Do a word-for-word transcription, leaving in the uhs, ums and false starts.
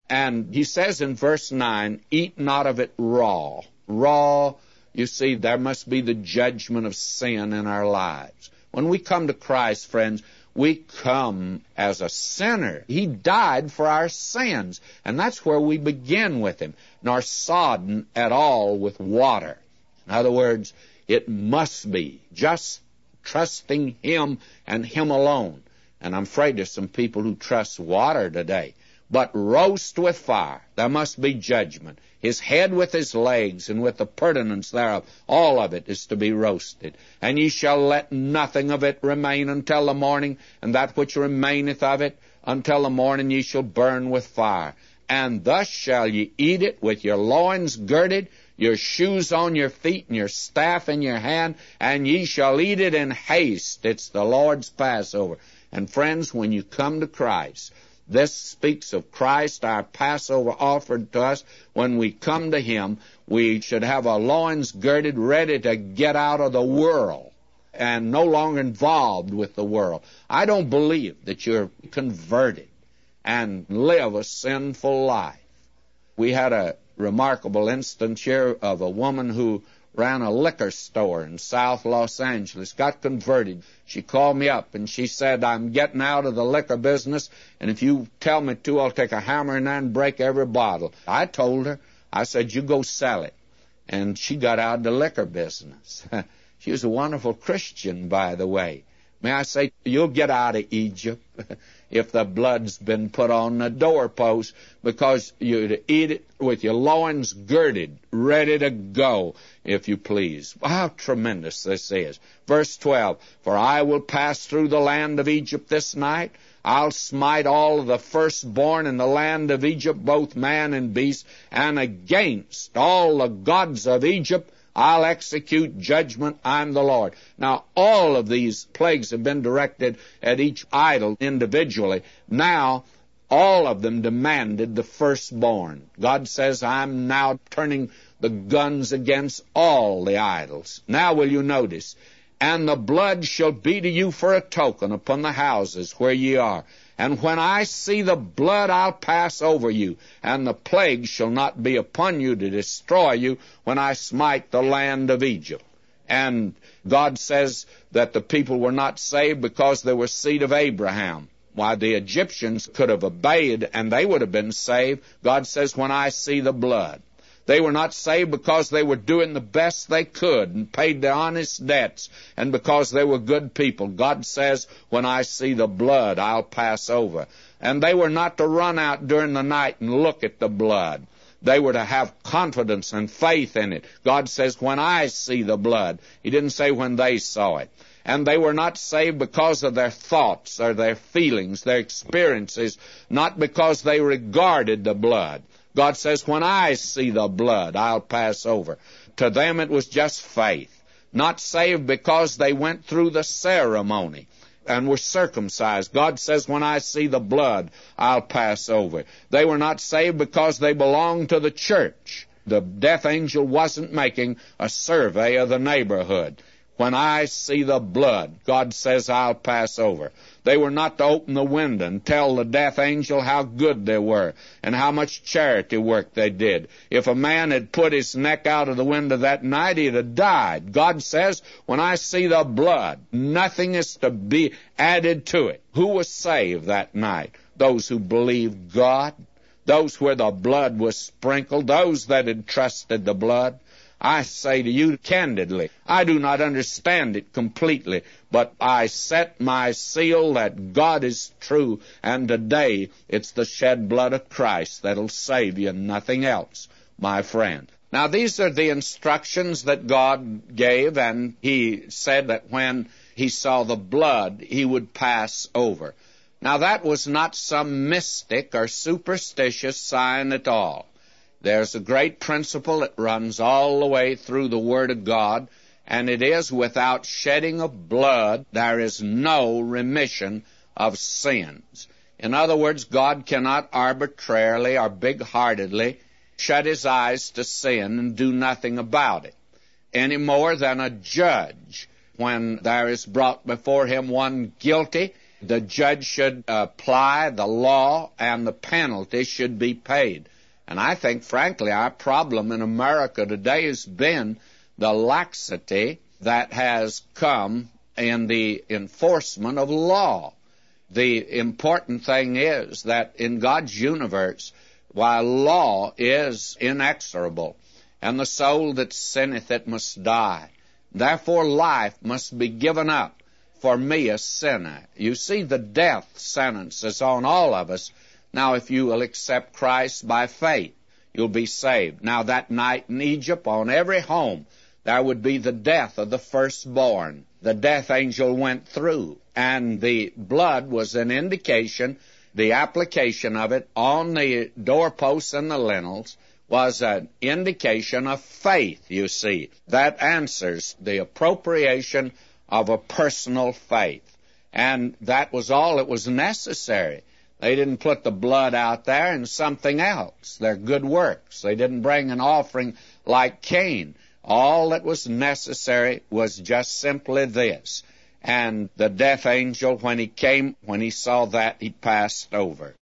And he says in verse nine, eat not of it raw. Raw, you see, there must be the judgment of sin in our lives. When we come to Christ, friends, we come as a sinner. He died for our sins, and that's where we begin with him, nor sodden at all with water. In other words, it must be just trusting him and him alone. And I'm afraid there's some people who trust water today. But roast with fire, there must be judgment. His head with his legs and with the purtenance thereof, all of it is to be roasted. And ye shall let nothing of it remain until the morning, and that which remaineth of it until the morning ye shall burn with fire. And thus shall ye eat it with your loins girded, your shoes on your feet, and your staff in your hand, and ye shall eat it in haste. It's the Lord's Passover. And friends, when you come to Christ, this speaks of Christ, our Passover offered to us. When we come to him, we should have our loins girded, ready to get out of the world and no longer involved with the world. I don't believe that you're converted and live a sinful life. We had a remarkable instance here of a woman who ran a liquor store in South Los Angeles, got converted. She called me up and she said, I'm getting out of the liquor business, and if you tell me to, I'll take a hammer and then break every bottle. I told her, I said, you go sell it. And she got out of the liquor business. She was a wonderful Christian, by the way. May I say, you'll get out of Egypt if the blood's been put on the doorpost, because you'd eat it with your loins girded, ready to go, if you please. How tremendous this is. Verse twelve, for I will pass through the land of Egypt this night. I'll smite all of the firstborn in the land of Egypt, both man and beast, and against all the gods of Egypt I'll execute judgment. I'm the Lord. Now, all of these plagues have been directed at each idol individually. Now, all of them demanded the firstborn. God says, I'm now turning the guns against all the idols. Now will you notice, and the blood shall be to you for a token upon the houses where ye are. And when I see the blood, I'll pass over you, and the plague shall not be upon you to destroy you when I smite the land of Egypt. And God says that the people were not saved because they were seed of Abraham. Why, the Egyptians could have obeyed, and they would have been saved. God says, when I see the blood. They were not saved because they were doing the best they could and paid their honest debts, and because they were good people. God says, when I see the blood, I'll pass over. And they were not to run out during the night and look at the blood. They were to have confidence and faith in it. God says, when I see the blood. He didn't say when they saw it. And they were not saved because of their thoughts or their feelings, their experiences, not because they regarded the blood. God says, when I see the blood, I'll pass over. To them it was just faith. Not saved because they went through the ceremony and were circumcised. God says, when I see the blood, I'll pass over. They were not saved because they belonged to the church. The death angel wasn't making a survey of the neighborhood. When I see the blood, God says, I'll pass over. They were not to open the window and tell the death angel how good they were and how much charity work they did. If a man had put his neck out of the window that night, he'd have died. God says, when I see the blood, nothing is to be added to it. Who was saved that night? Those who believed God, those where the blood was sprinkled, those that had trusted the blood. I say to you candidly, I do not understand it completely, but I set my seal that God is true, and today it's the shed blood of Christ that'll save you, nothing else, my friend. Now, these are the instructions that God gave, and he said that when he saw the blood, he would pass over. Now, that was not some mystic or superstitious sign at all. There's a great principle that runs all the way through the Word of God, and it is, without shedding of blood, there is no remission of sins. In other words, God cannot arbitrarily or big-heartedly shut his eyes to sin and do nothing about it, any more than a judge, when there is brought before him one guilty, The judge should apply the law, and the penalty should be paid. And I think, frankly, our problem in America today has been the laxity that has come in the enforcement of law. The important thing is that in God's universe, while law is inexorable, and the soul that sinneth it must die, therefore life must be given up for me, a sinner. You see, the death sentence is on all of us. Now, if you will accept Christ by faith, you'll be saved. Now, that night in Egypt, on every home, there would be the death of the firstborn. The death angel went through, and the blood was an indication, the application of it on the doorposts and the lintels was an indication of faith, you see. That answers the appropriation of a personal faith. And that was all that was necessary. They didn't put the blood out there and something else, their good works. They didn't bring an offering like Cain. All that was necessary was just simply this. And the death angel, when he came, when he saw that, he passed over.